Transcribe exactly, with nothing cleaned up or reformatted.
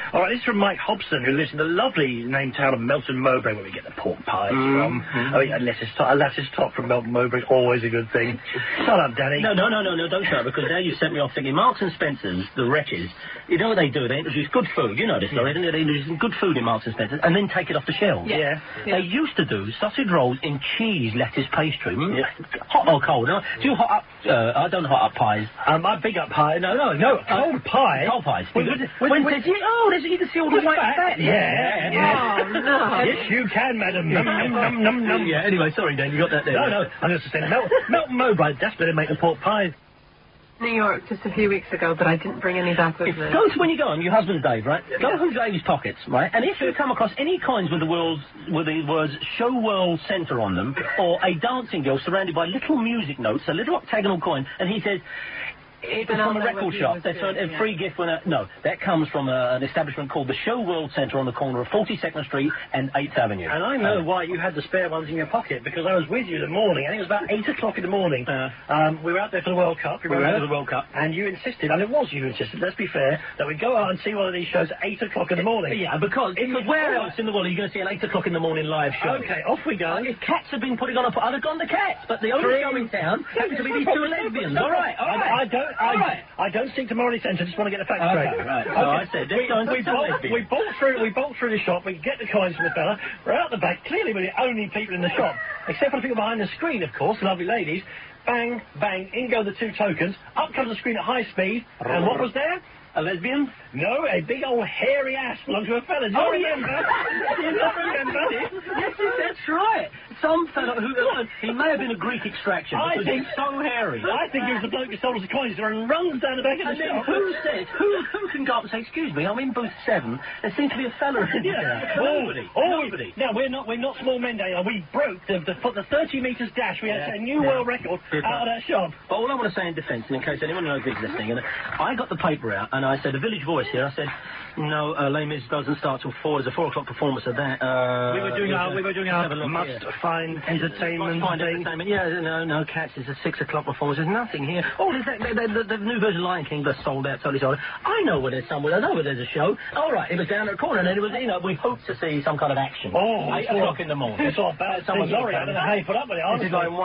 All right, this is from Mike Hobson, who lives in the lovely named town of Melton Mowbray, where we get the pork pies mm-hmm. from. Oh, yeah, a lettuce top, a lettuce top from Melton Mowbray, always a good thing. Shut up, Danny. No, no, no, no, no, don't shut up, because now you sent me off thinking Marks and Spencer's, the wretches, you know what they do? They introduce good food, you know this, yeah. They introduce some good food in Marks and Spencer's, and then take it off the shelves. Yeah. yeah. yeah. They used to do sausage rolls in cheese lettuce pastry. Mm? Yeah. Hot or cold? No? Do you hot up, uh, I don't hot up pies. Um, I big up pie. No, no, no, cold uh, pie. Cold pies. When, when, when, when, when, when, oh, there's, you can see all the white fat. fat. Yeah, yeah. yeah. Oh, no. Yes, you can, madam. Num, num, num, num, num. Yeah, anyway, sorry, Dan, you got that there. No, no, I'm just saying, Mel Melton Mowbray, that's better make the pork pies. New York just a few weeks ago, but I didn't bring any back with me. Go to, when you go on, your husband's Dave, right? Yeah. Go through Dave's pockets, right? And if you come across any coins with the world's, with the words Show World Centre on them, or a dancing girl surrounded by little music notes, a little octagonal coin, and he says, it was from a record shop. That's a, a free gift when a... No, that comes from a, an establishment called the Show World Centre on the corner of forty-second Street and eighth Avenue. And I know uh, why you had the spare ones in your pocket, because I was with you in the morning. I think it was about eight o'clock in the morning. Uh, um, we were out there for the World Cup. We were out for the World Cup. And you insisted, and it was you who insisted, let's be fair, that we go out and see one of these shows at eight o'clock in the morning. Yeah, because, because where else in the world are you going to see an eight o'clock in the morning live show? Okay, off we go. If Cats had been putting on a... I'd have gone to Cats, but the only show in town happened to be these two lesbians. All right, all right. I, I don't... I, all right. I don't seek to morally censure, I just want to get the facts okay, straight. Right, so okay. I said, we, we, bolt, we bolt through we bolt through the shop, we get the coins from the fella, we're out the back, clearly we're the only people in the shop, except for the people behind the screen, of course, the lovely ladies. Bang, bang, in go the two tokens, up comes the screen at high speed, and what was there? A lesbian? No, a big old hairy ass belonged to a fella. Do you oh, remember? Yes. Do you not remember? Yes, yes, that's right. Some fellow who... Uh, he may have been a Greek extraction, I think so hairy. I think he was the bloke who stole us the coins and runs down the back of the and then shop. who says... Who, who can go up and say, excuse me, I'm in booth seven, there seems to be a fella in yeah. there. Oh, Nobody. Oh, Nobody. Now, we're not, we're not small men, Dale. We broke the, the, the thirty metres dash. We had yeah. a new yeah. world record yeah. out of that shop. But all I want to say in defence, and in case anyone knows who's listening, and I got the paper out, and I said, a Village Voice here, I said, no, uh, Les Mis doesn't start till four. There's a four o'clock performance of that. Uh, we were doing our, we were doing our must here. find entertainment. Must find entertainment. Yeah, no, no, Cats is a six o'clock performance. There's nothing here. Oh, there's that, the, the, the new version of Lion King that's sold out, totally sold out. I know where there's somewhere. I know where there's a show. All right, it was down at the corner, and then it was, you know, we hoped to see some kind of action. Oh, eight o'clock in the morning. It's all bad. Someone's sorry. I don't know how you put up with it. Honestly.